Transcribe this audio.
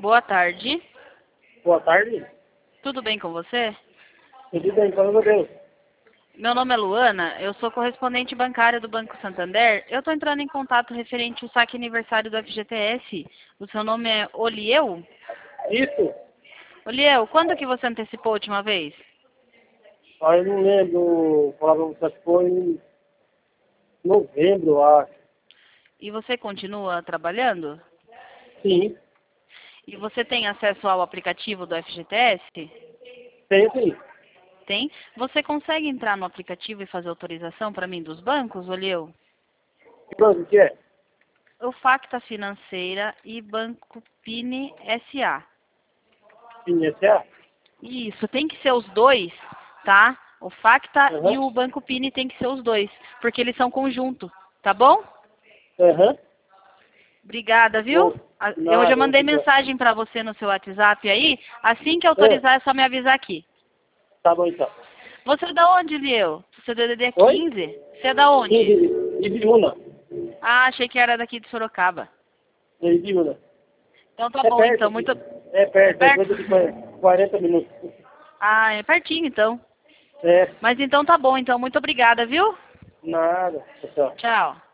Boa tarde. Boa tarde. Tudo bem com você? Tudo bem, graças a Deus. Meu nome é Luana, eu sou correspondente bancária do Banco Santander. Eu estou entrando em contato referente ao saque aniversário do FGTS. O seu nome é Oliel? Isso? Oliel, quando que você antecipou a última vez? Eu não lembro, falava que foi em novembro, eu acho. E você continua trabalhando? Sim, E você tem acesso ao aplicativo do FGTS? tem sim. Tem? Você consegue entrar no aplicativo e fazer autorização para mim dos bancos, Oliel? Que banco que é? O Facta Financeira e Banco Pini SA. PNSA? Isso, tem que ser os dois, tá? O Facta e Aham. o Banco Pini tem que ser os dois, porque eles são conjunto, tá bom? Aham. Obrigada, viu? Bom, Eu já nada, mandei obrigado. mensagem para você no seu WhatsApp aí. Assim que autorizar, é só me avisar aqui. Tá bom então. Você é da onde, Liel? Você é do DDD Oi? 15? Você é da Sim, onde? de Biúna. Ah, achei que era daqui de Sorocaba. De Biúna. Então tá É bom, perto então. aqui. Muito... É É perto, é perto? coisa de 40 minutos. Ah, é pertinho, então. É, Mas então tá bom, então. Muito obrigada, viu? nada, pessoal. Tchau.